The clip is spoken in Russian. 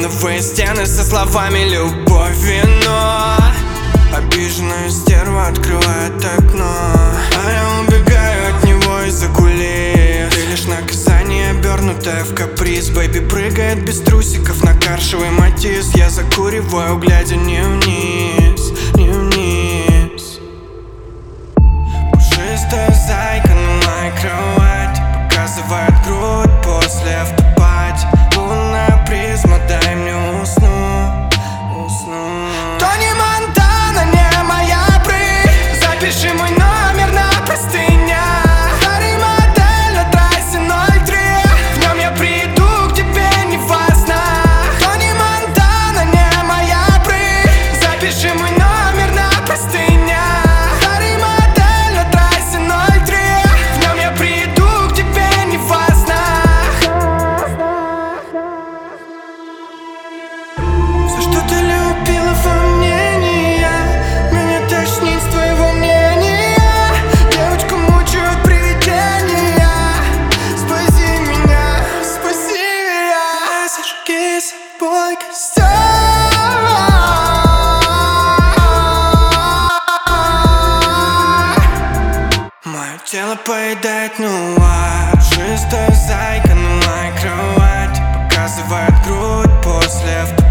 неоновые стены со словами «любовь, вино». Обиженная стерва открывает окно, а я убегаю от него из-за кулис. Ты лишь наказание, обернутое в каприз. Бэйби прыгает без трусиков на каршевый Матис. Я закуриваю, глядя не вниз, не вниз. Пушистая зайка на моей кровати показывает грудь после автопати. Лунная призма, дай мне уснуть, уснуть. Тони Монтана не моя прыть. Запиши мой номер на простынях. Старый модель на трассе 03. В нем я приду к тебе не во снах. Тони Монтана не моя прыть. Запиши мой номер на простынях. Старый модель на трассе 03. В нем я приду к тебе не во снах. Все, что ты любила во мне, не я. Меня тошнит с твоего мнения. Девочку мучают привидения. Спаси меня, спаси меня. Сожги собой костер. Мое тело поедает нуар. Пушистая зайка на моей кровати показывает грудь после автопати.